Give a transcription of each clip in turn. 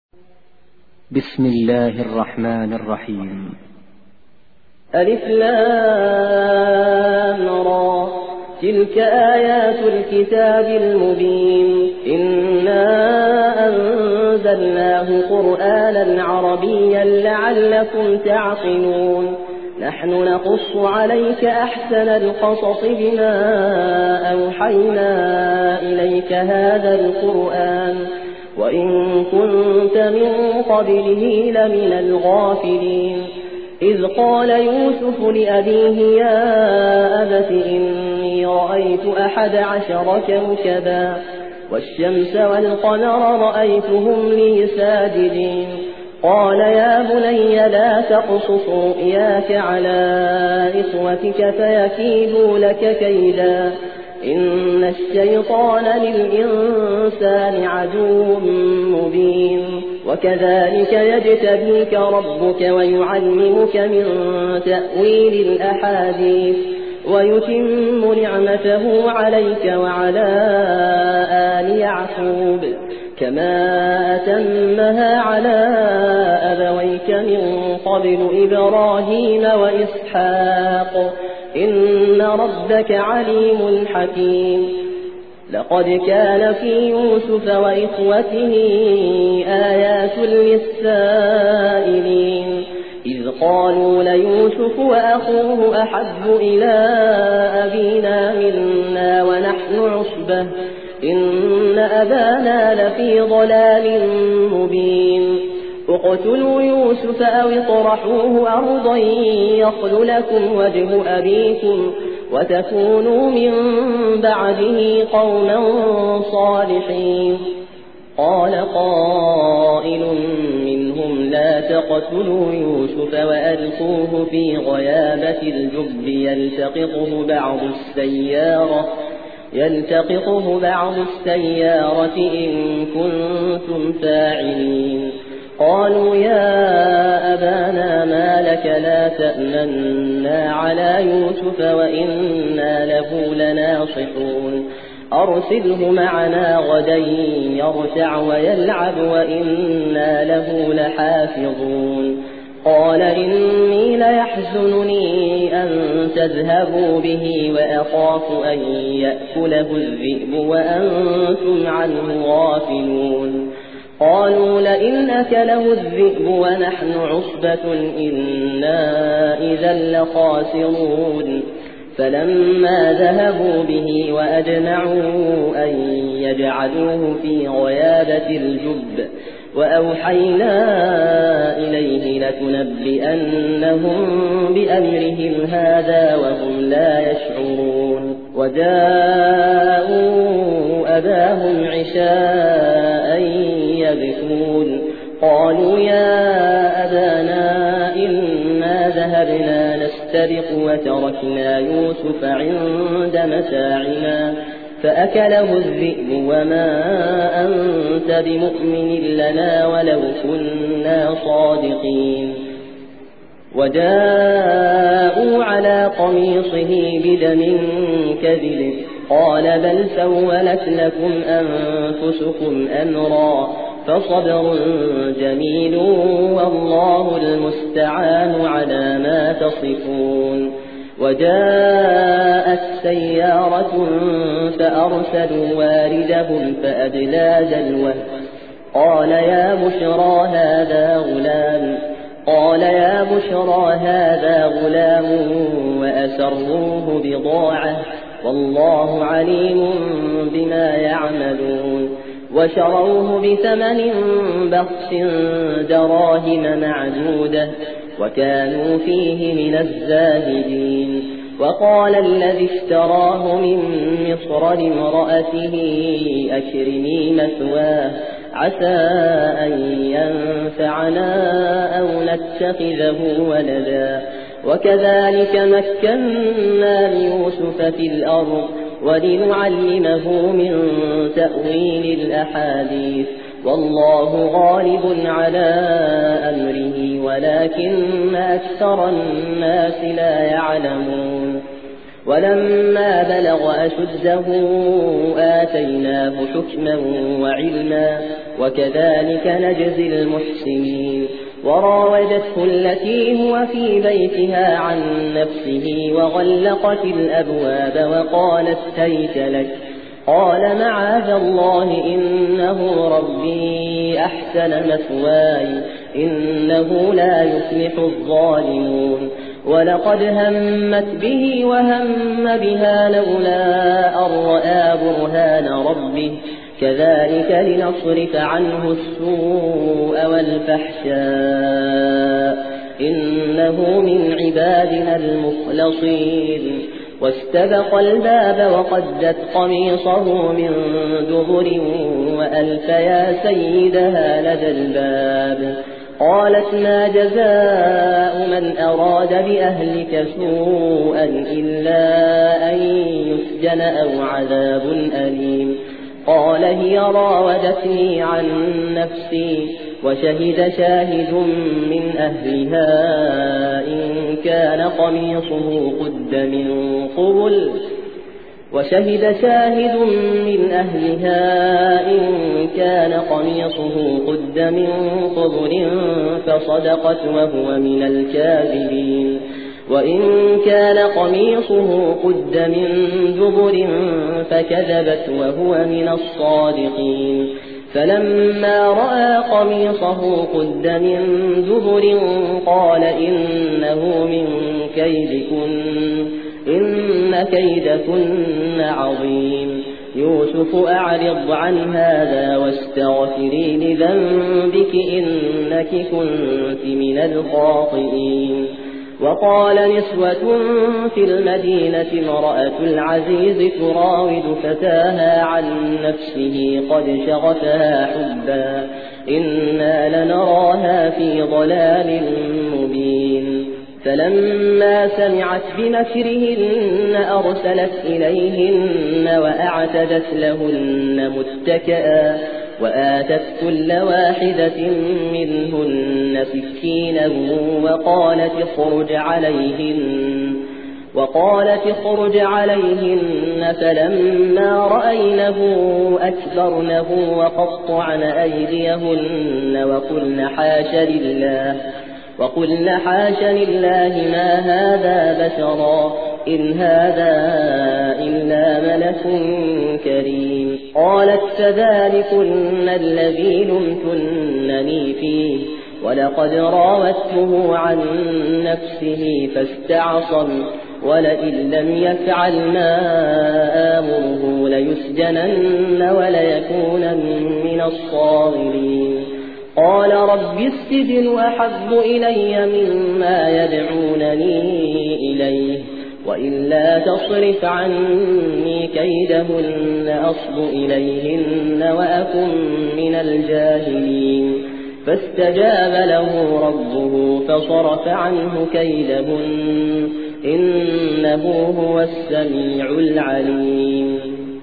بسم الله الرحمن الرحيم. ألف لام را، تلك آيات الكتاب المبين. إنا أنزلناه قرآنا عربيا لعلكم تعقلون. نحن نقص عليك أحسن القصص بما أوحينا إليك هذا القرآن وإن كنت من قبله لمن الغافلين. إذ قال يوسف لأبيه يا أبت إني رأيت 11 كوكبا والشمس والقمر رأيتهم لي ساجدين. قال يا بني لا تقصص رؤياك على إخوتك فيكيدوا لك كيدا إن الشيطان للإنسان عدو مبين. وكذلك يجتبيك ربك ويعلمك من تأويل الأحاديث ويتم نعمته عليك وعلى آل يعقوب كما أتمها على أبويك من قبل إبراهيم وإسحاق إن ربك عليم حكيم. لقد كان في يوسف وإخوته آيات للسائلين إذ قالوا ليوسف وأخوه أحب إلى أبينا منا ونحن عصبة إن أبانا لفي ضلال مبين. اقتلوا يوسف أو اطرحوه أرضا يخل لكم وجه أبيكم وتكونوا من بعده قوما صالحين. قال قائل منهم لا تقتلوا يوسف وألقوه في غيابة الجب يلتقطه بعض السيارة إن كنتم فاعلين. قالوا يا أبانا ما لك لا تأمنا على يوسف وإنا له لناصحون أرسله معنا غدا يرتع ويلعب وإنا له لحافظون. قال إني ليحزنني أن تذهبوا به وأخاف أن يأكله الذئب وأنتم عنه غافلون. قالوا لئن أكله الذئب ونحن عصبة إنا إذا لخاسرون. فلما ذهبوا به وأجمعوا أن يجعلوه في غيابة الجب وأوحينا إليه لتنبئنهم بأمرهم هذا وهم لا يشعرون. وجاءوا أباهم عشاء يبكون. قالوا يا أبانا إنا ذهبنا نستبق وتركنا يوسف عند متاعنا فأكله الذئب وما أنت بمؤمن لنا ولو كنا صادقين. وجاءوا على قميصه بدم كذب قال بل سولت لكم أنفسكم أمرا فصبر جميل والله المستعان على ما تصفون. وجاءت سيارة فأرسلوا واردهم فأدلى دلوه قال يا بشرى هذا غلام وأسروه بضاعة والله عليم بما يعملون. وشروه بثمن بخس دراهم معدودة وكانوا فيه من الزاهدين. وقال الذي اشتراه من مصر لامرأته أكرمي مثواه عسى أن ينفعنا أو نتخذه ولدا. وكذلك مكنا ليوسف في الأرض ولنعلمه من تأويل الأحاديث والله غالب على أمره ولكن أكثر الناس لا يعلمون. ولما بلغ أشده آتيناه حكما وعلما وكذلك نجزي المحسنين. وراودته التي هو في بيتها عن نفسه وغلقت الأبواب وقالت هيت لك، قال معاذ الله إنه ربي أحسن مثواي إنه لا يفلح الظالمون. ولقد همت به وهم بها لولا أن رأى برهان ربه كذلك لنصرف عنه السوء والفحشاء إنه من عبادنا المخلصين. واستبق الباب وقدت قميصه من دبر وألف يا سيدها لدى الباب. قالت ما جزاء من أراد بأهلك سوءا إلا أن يسجن أو عذاب أليم. قال هي راودتني عن نفسي وشهد شاهد من أهلها إن كان قميصه قد من قبل فصدقت وهو من الكاذبين. وإن كان قميصه قد من دبر فكذبت وهو من الصادقين. فلما رأى قميصه قد من دبر قال إنه من كيدكن إن كيدكن عظيم. يوسف أعرض عن هذا واستغفري لذنبك إنك كنت من الخاطئين. وقال نسوة في المدينة امرأة العزيز تراود فتاها عن نفسه قد شغفها حبا إنا لنراها في ضلال مبين. فلما سمعت بمكرهن أرسلت إليهن وأعتدت لهن متكئا وآتت كل واحدة منهن سكينا وقالت اخرج عليهن فلما رأينه أكبرنه وقطعن أيديهن وقلن حاش لله ما هذا بشرا إن هذا إلا ملك كريم. قالت فذلكن الذي لمتنني فيه ولقد راودته عن نفسه فاستعصم ولئن لم يفعل ما آمره ليسجنن وليكونن من الصاغرين. قال رب السجن أحب إلي مما يدعونني إليه وإلا تصرف عني كيدهن أصب إليهن وأكن من الجاهلين. فاستجاب له ربه فصرف عنه كيدهن إنه هو السميع العليم.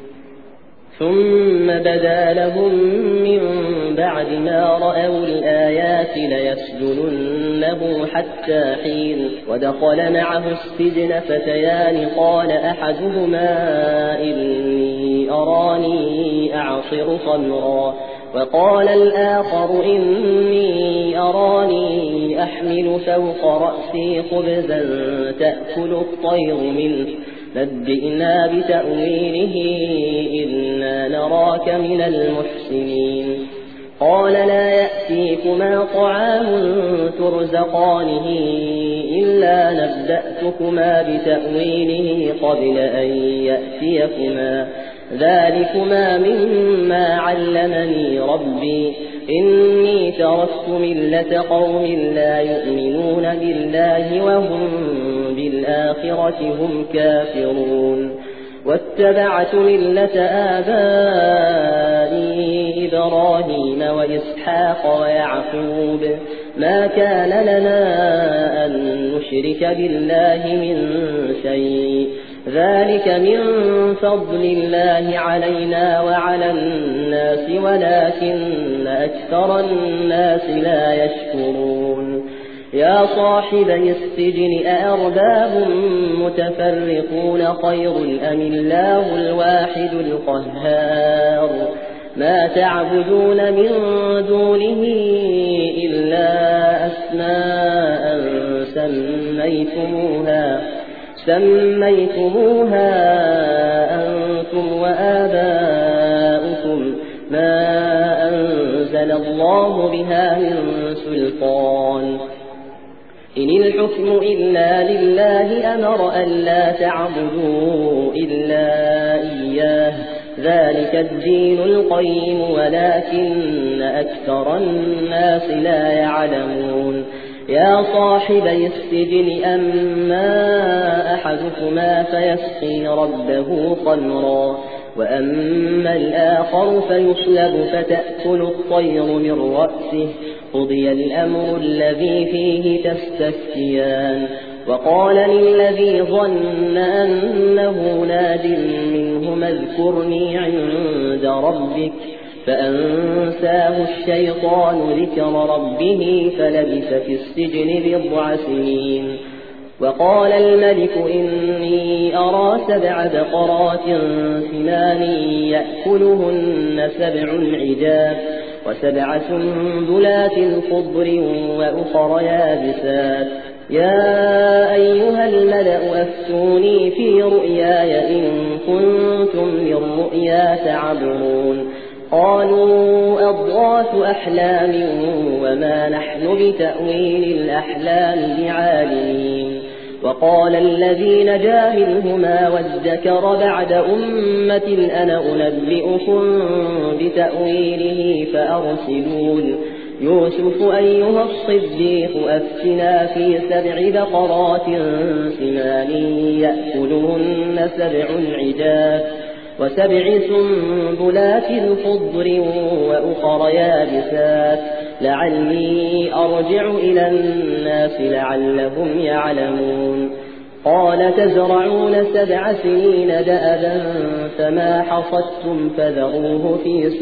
ثم بدا لهم من بعد ما رأوا الآيات ليسجننه حتى حين. ودخل معه السجن فتيان قال أحدهما إني أراني أعصر خمرا وقال الآخر إني أراني أحمل فوق رأسي خبزا تأكل الطير منه نبئنا بتأويله إنا نراك من المحسنين. قال لا يأتيكما طعام ترزقانه إلا نبأتكما بتأويله قبل أن يأتيكما ذلكما مما علمني ربي إني تركت ملة قوم لا يؤمنون بالله وهم بالآخرة هم كافرون. واتبعت ملة آبائي إبراهيم وإسحاق ويعقوب ما كان لنا أن نشرك بالله من شيء ذلك من فضل الله علينا وعلى الناس ولكن أكثر الناس لا يشكرون. يا صاحبي السجن أأرباب متفرقون خير أم الله الواحد القهار ما تعبدون من دونه إلا أسماء سميتموها أنتم وآباؤكم ما أنزل الله بها من سلطان إن الحكم إلا لله أمر ألا تعبدوا إلا إياه ذلك الدين القيم ولكن أكثر الناس لا يعلمون يا صاحبي السجن أما أحدكما فيسقي ربه خمرا وأما الآخر فيصلب فتأكل الطير من رأسه قضي الأمر الذي فيه تستفتيان وقال للذي ظن أنه ناج منهما اذكرني عند ربك فأنساه الشيطان ذكر ربه فلبث في السجن 9 سنين وقال الملك إني أرى 7 بقرات سمان يأكلهن 7 عجاف و7 سنبلات خضر وأخر يابسات يا أيها الملأ أفتوني في رؤياي إن كنتم للرؤيا تعبرون قالوا أضغاث أحلام وما نحن بتأويل الأحلام بعالمين وقال الذي نجا منهما وادكر بعد أمة أنا أنبئكم بتأويله فأرسلون يوسف أيها الصديق أفتنا في 7 بقرات سمان يأكلهن 7 عجاف و7 سنبلات خضر وأخر يابسات لعلي أرجع إلى الناس لعلهم يعلمون قال تزرعون 7 سنين دأبا فما حصدتم فذروه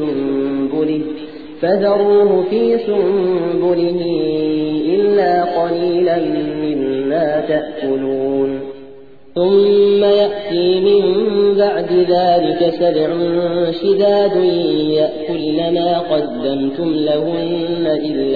في سنبله إلا قليلا مما تأكلون ثم يأتي من بعد ذلك 7 شداد يأكلن ما قدمتم لهن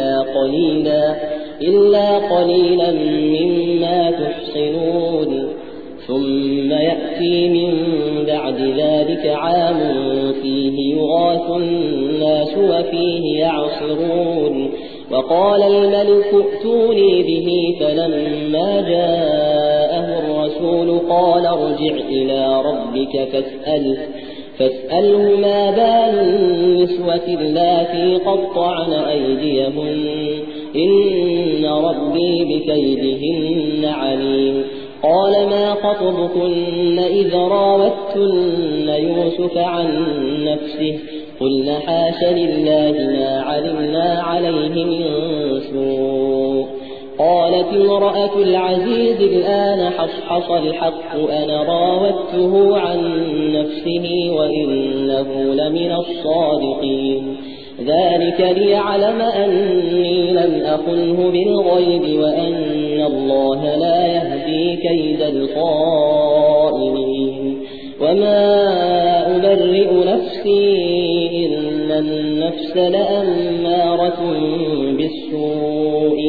إلا قليلا مما تحصنون ثم يأتي من بعد ذلك عام فيه يغاث الناس وفيه يعصرون وقال الملك ائتوني به فلما جاءه الرسول قال ارجع إلى ربك فاسأله ما بال النسوة اللاتي قطعن أيديهن إن ربي بكيدهن عليم قال ما خطبكن إذ راوتن يوسف عن نفسه قلنا حاش لله ما علمنا عليه من سوء قالت امرأة العزيز الآن حصحص الحق أنا راودته عن نفسه وإنه لمن الصادقين ذلك ليعلم أني لم أخنه بالغيب وأن الله لا يهدي كيد الخائنين وما أبرئ نفسي إن النفس لأمارة بالسوء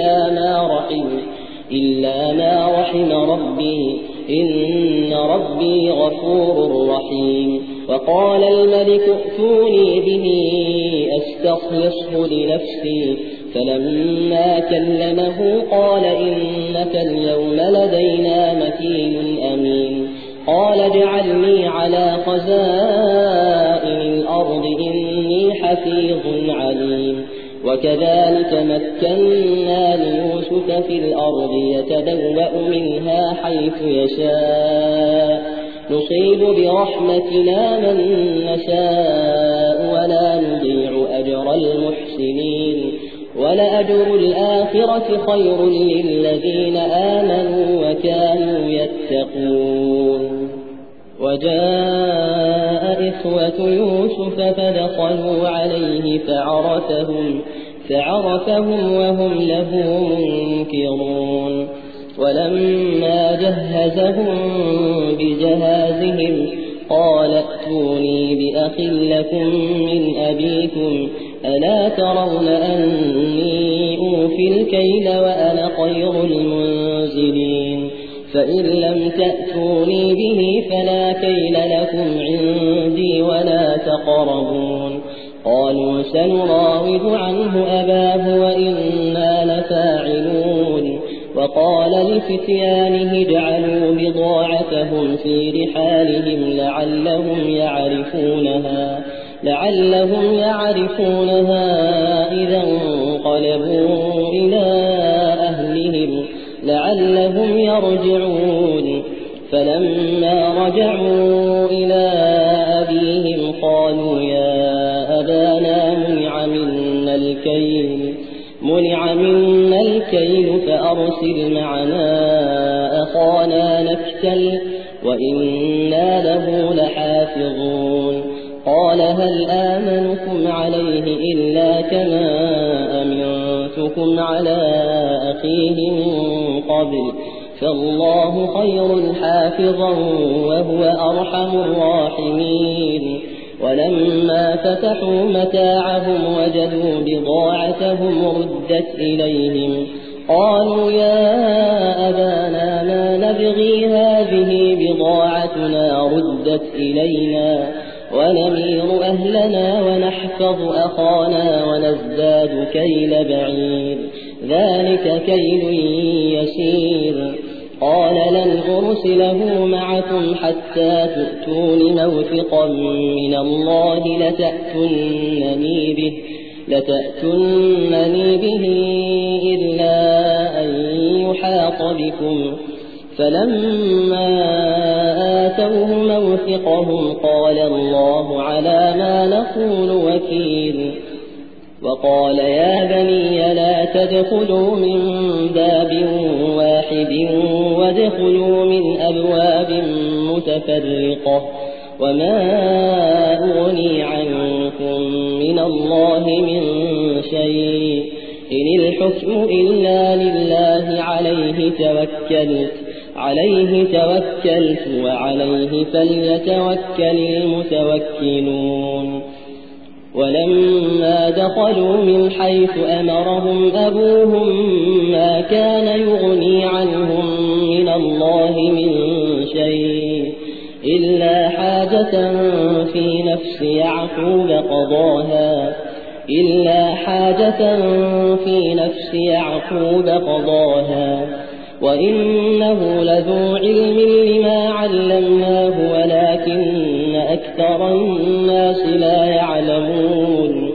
إلا ما رحم ربي إن ربي غفور رحيم وقال الملك ائتوني به أستخلصه لنفسي فلما كلمه قال إنك اليوم لدينا مكين أمين قال اجعلني على خزائن الأرض إني حفيظ عليم وكذلك مكنا ليوسف في الأرض يتبوأ منها حيث يشاء نصيب برحمتنا من نشاء ولا نضيع أجر المحسنين ولأجر الآخرة خير للذين آمنوا وكانوا يتقون وجاء إخوة يوسف فدخلوا عليه فعرفهم وهم له منكرون ولما جهزهم بجهازهم قال ائتوني بأخ لكم من أبيكم ألا ترون أني أوفي الكيل وأنا خير المنزلين فإن لم تأتوني به فلا كيل لكم عندي ولا تقربون قالوا سنراود عنه أباه وإنا لفاعلون وقال لفتيانه اجعلوا بضاعتهم في رحالهم لعلهم يعرفونها إذا انقلبوا إلى أهلهم لعلهم يرجعون فلما رجعوا إلى أبيهم قالوا يا أبانا منع منا الكيل فأرسل معنا أخانا نكتل وإنا له لحافظون قال هل آمنكم عليه إلا كما أمنتكم على أخيه من قبل فالله خير حافظا وهو أرحم الراحمين ولما فتحوا متاعهم وجدوا بضاعتهم ردت إليهم قالوا يا أبانا ما نبغي هذه بضاعتنا ردت إلينا ونمير أهلنا ونحفظ أخانا ونزداد كيل بعير ذلك كيل يسير قال لن أرسله معكم حتى تؤتون موثقا من الله لتأتونني به إلا أن يحاط بكم فلما آتوه موثقهم قال الله على ما نقول وكيل وقال يا بني لا تدخلوا من باب واحد وادخلوا من أبواب متفرقة وما أغني عنكم من الله من شيء إن الحكم إلا لله عليه توكلت وعليه فليتوكل المتوكلون ولما دخلوا من حيث أمرهم أبوهم ما كان يغني عنهم من الله من شيء إلا حاجة في نفس يعقوب قضاها وإنه لذو علم لما علمناه ولكن أكثر الناس لا يعلمون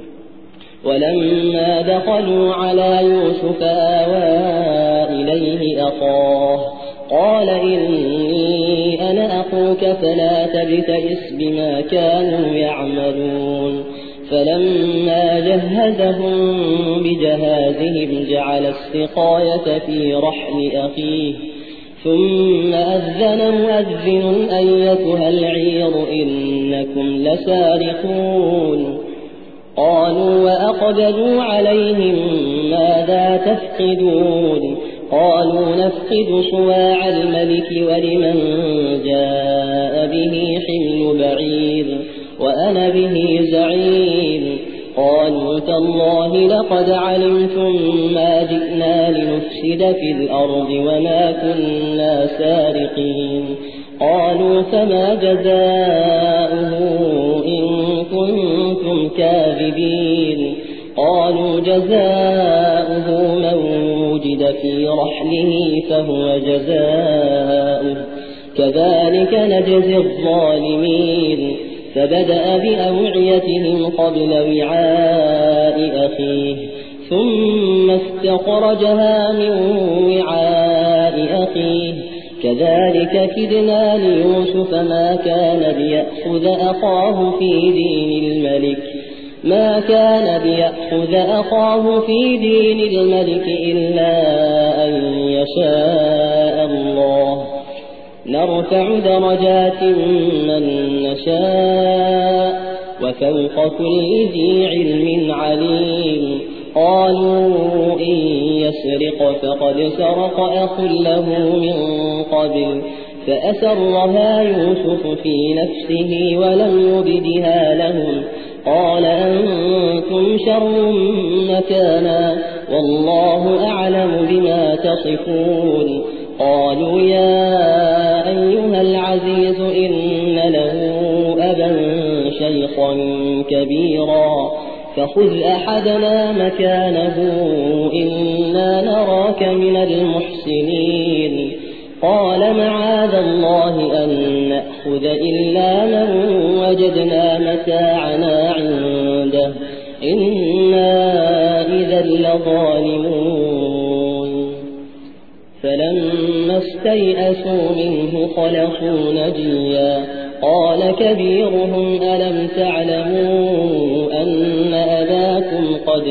ولما دخلوا على يوسف آوى إليه أخاه قال إني أنا أخوك فلا تبتئس بما كانوا يعملون فلما جهزهم بجهازهم جعل السقاية في رحل أخيه ثم أذن مؤذن أيتها العير إنكم لسارقون قالوا وأقبلوا عليهم ماذا تفقدون قالوا نفقد صواع الملك ولمن جاء به حمل بعير وأنا به زعيم قالوا تالله لقد علمتم ما جئنا لنفسد في الأرض وما كنا سارقين قالوا فما جزاؤه إن كنتم كاذبين قالوا جزاؤه من وجد في رحله فهو جزاؤه كذلك نجزي الظالمين فبدأ بأوعيتهم قبل وعاء أخيه ثم استخرجها من وعاء أخيه كذلك كدنا ليوسف ما كان ليأخذ أخاه في دين الملك إلا أن يشاء الله نرفع درجات من نشاء وفوق كل ذي علم عليم قالوا إن يسرق فقد سرق أخ له من قبل فأسرها يوسف في نفسه ولم يبدها لهم قال أنتم شر مكانا والله أعلم بما تصفون قالوا يا أيها العزيز إن له أبا شيخا كبيرا فخذ أحدنا مكانه إنا نراك من المحسنين قال معاذ الله أن نأخذ إلا من وجدنا متاعنا عنده إنا إذا لظالمون فلما استيئسوا منه خلصوا نجيا قال كبيرهم ألم تعلموا أن أباكم قد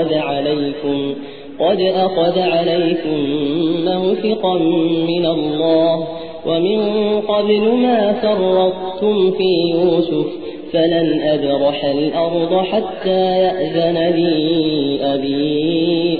أخذ عليكم موثقا من الله ومن قبل ما فرطتم في يوسف فلن أبرح الأرض حتى يأذن لي أبي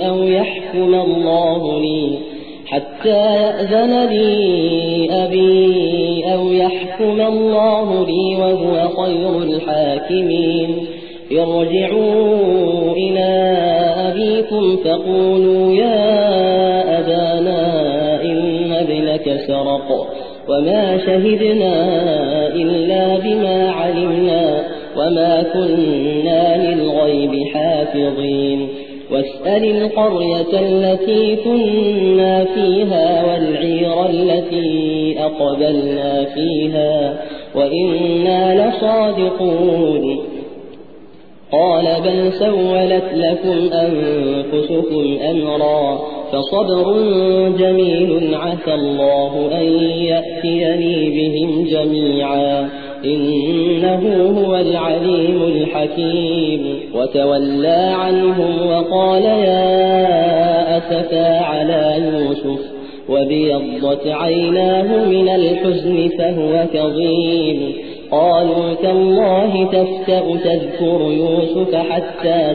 أو يحكم الله لي وهو خير الحاكمين ارجعوا إلى أبيكم فقولوا يا أبانا إن ابنك سرق وما شهدنا إلا بما علمنا وما كنا للغيب حافظين واسأل القرية التي كنا فيها والعير التي أقبلنا فيها وإنا لصادقون قال بل سولت لكم أنفسكم أمرا فصبر جميل عسى الله أن يأتيني بهم جميعا إنه هو العليم الحكيم وتولى عنهم وقال يا أسفا على يوسف وابيضت عيناه من الحزن فهو كظيم قالوا تالله تفتأ تذكر يوسف حتى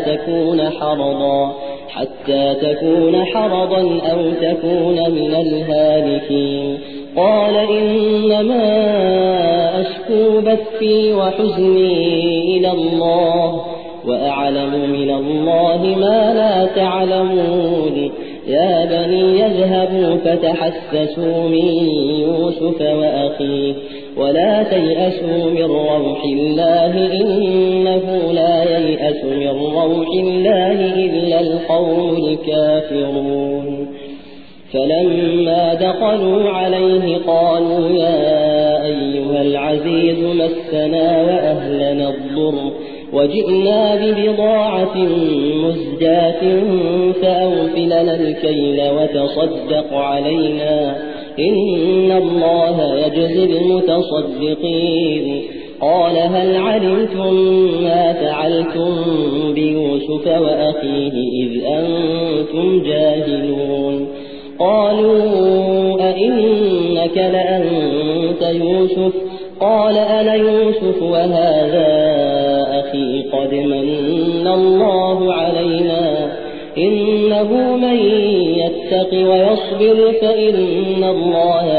تكون حرضا أو تكون من الهالكين قال إنما أشكو بثي وحزني إلى الله وأعلم من الله ما لا تعلمون يا بني يذهبوا فتحسسوا من يوسف وأخيه ولا تيأسوا من روح الله إنه لا ييأس من روح الله إلا القوم الكافرون فلما دخلوا عليه قالوا يا أيها العزيز مسنا وأهلنا الضر وجئنا ببضاعة مزجاة فأوف لنا الكيل وتصدق علينا إن الله يجزي المتصدقين قال هل علمتم ما فعلتم بيوسف وأخيه إذ أنتم جاهلون قالوا أئنك لأنت يوسف قال أنا يوسف وهذا أخي قد من الله علينا إنه من يتق ويصبر فإن الله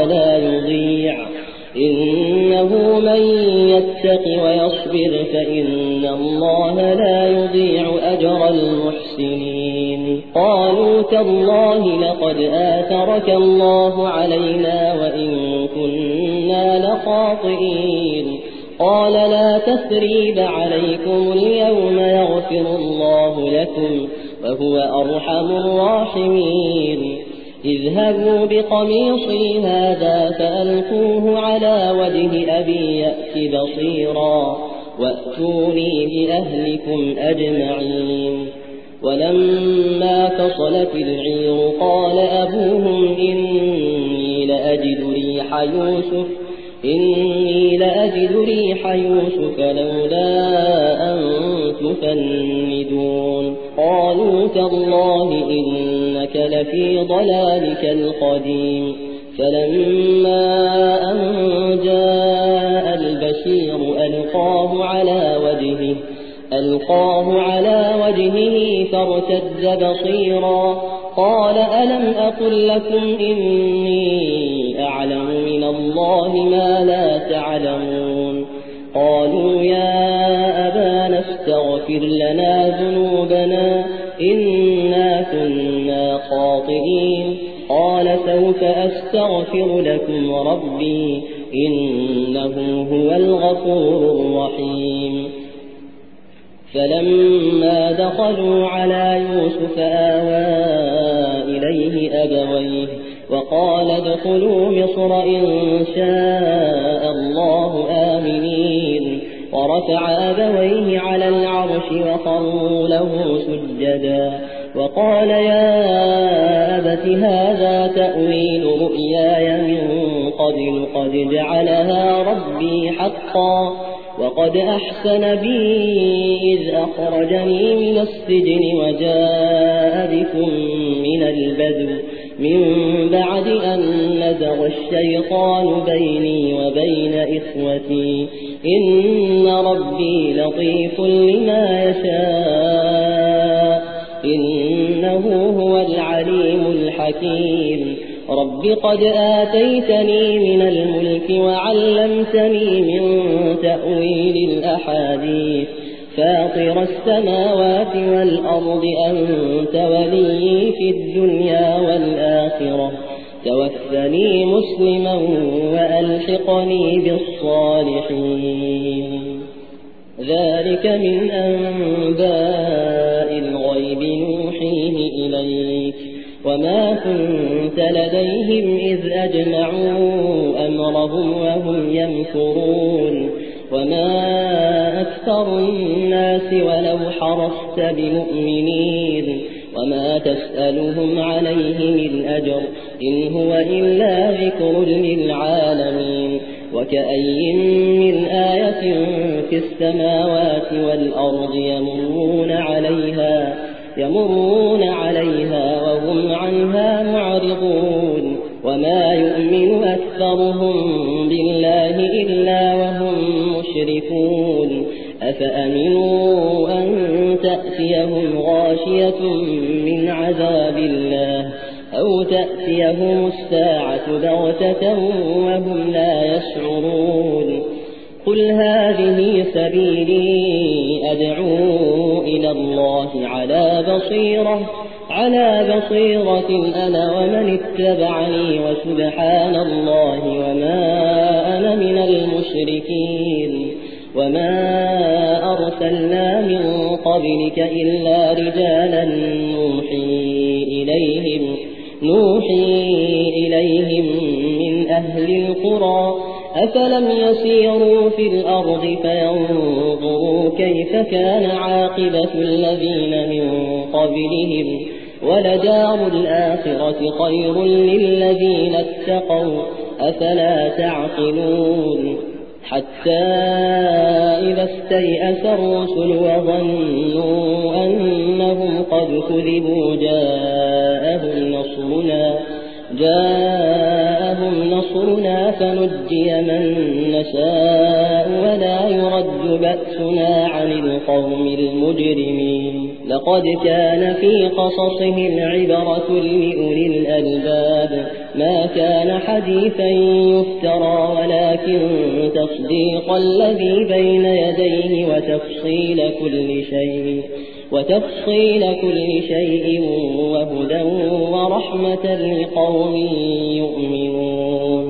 لا يضيع أجر المحسنين قالوا تالله لقد آثرك الله علينا وإن كنا لخاطئين قال لا تثريب عليكم اليوم يغفر الله لكم وهو أرحم الراحمين اذهبوا بقميصي هذا فألقوه على وجه أبي يأت بصيرا وأتوني بأهلكم أجمعين ولما فصلت العير قال أبوهم إني لأجد ريح يوسف لولا أن تفندون قالوا تالله إنك لفي ضلالك القديم فلما أن جاء البشير ألقاه على وجهه فارتد بصيرا قال ألم أقل لكم إني أعلم من الله ما لا تعلمون قالوا يا أبانا استغفر لنا ذنوبنا إنا كنا خاطئين قال سوف أستغفر لكم ربي إنه هو الغفور الرحيم فلما دخلوا على يوسف آوى إليه أبويه وقال ادخلوا مصر إن شاء الله آمنين ورفع أبويه على العرش وخروا له سجدا وقال يا أبت هذا تأويل رؤياي من قبل قد جعلها ربي حقا وقد أحسن بي إذ أخرجني من السجن وجاء بكم من البدو من بعد أن نزغ الشيطان بيني وبين إخوتي إن ربي لطيف لما يشاء إنه هو العليم الحكيم رب قد آتيتني من الملك وعلمتني من تأويل الأحاديث فاطر السماوات والأرض أنت ولي في الدنيا والآخرة توفني مسلما وألحقني بالصالحين ذلك من أنباء الغيب نوحيه إليك وما كنت لديهم إذ أجمعوا أمرهم وهم يمكرون وما أكثر الناس ولو حرصت بمؤمنين وما تسألهم عليه من أجر إن هو إلا ذكر للعالمين وكأي من آية في السماوات والأرض يمرون عليها وهم عنها معرضون وما يؤمن أكثرهم بالله إلا وهم مشركون أفأمنوا أن تأتيهم غاشية من عذاب الله أو تأتيهم الساعة بغتة وهم لا يشعرون قل هذه سبيلي أدعو إلى الله على بصيرة أنا ومن اتبعني وسبحان الله وما أنا من المشركين وما أرسلنا من قبلك إلا رجالا نوحي إليهم من أهل القرى أفلم يسيروا في الأرض فينظروا كيف كان عاقبة الذين من قبلهم ولدار الآخرة خير للذين اتقوا أفلا تعقلون حتى إذا استيأس الرسل وظنوا أنهم قد كذبوا جاءهم نصرنا فنجي من نشاء ولا يرد بأسنا عن القوم المجرمين لقد كان في قصصهم عبرة لأولي الألباب ما كان حديثا يفترى ولكن تصديق الذي بين يديه وتفصيل كل شيء وهدى ورحمة لقوم يؤمنون